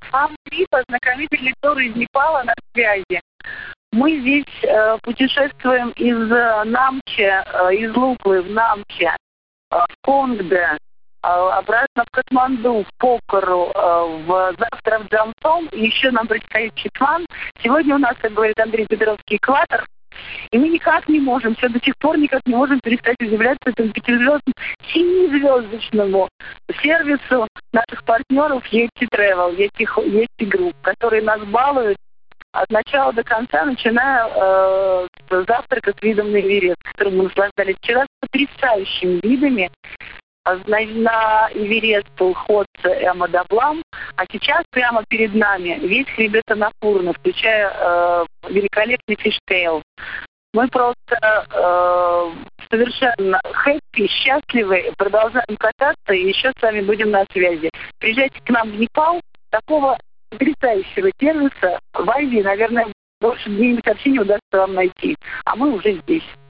Амрит, ознакомительный тур из Непала на связи. Мы здесь путешествуем из Намчи, из Луклы в Намчи, в Конгде, обратно в Катманду, в Покору, завтра в Джамсом, и еще нам предстоит Читван. Сегодня у нас, как говорит Андрей Петровский, экватор. И мы никак не можем, все до сих пор никак не можем перестать удивляться этому 7-звездочному сервису наших партнеров Yeti Travel, Yeti Group, которые нас балуют от начала до конца, начиная с завтрака с видом на Эверест, которым мы наслаждались вчера, с потрясающими видами. На Эверест был Ходце и Амадаблам, а сейчас прямо перед нами весь хребет Анапурна, включая великолепный фиштейл. Мы просто совершенно хэппи, счастливы, продолжаем кататься и еще с вами будем на связи. Приезжайте к нам в Непал, такого потрясающего сервиса в Азии, наверное, больше где-нибудь вообще не удастся вам найти. А мы уже здесь.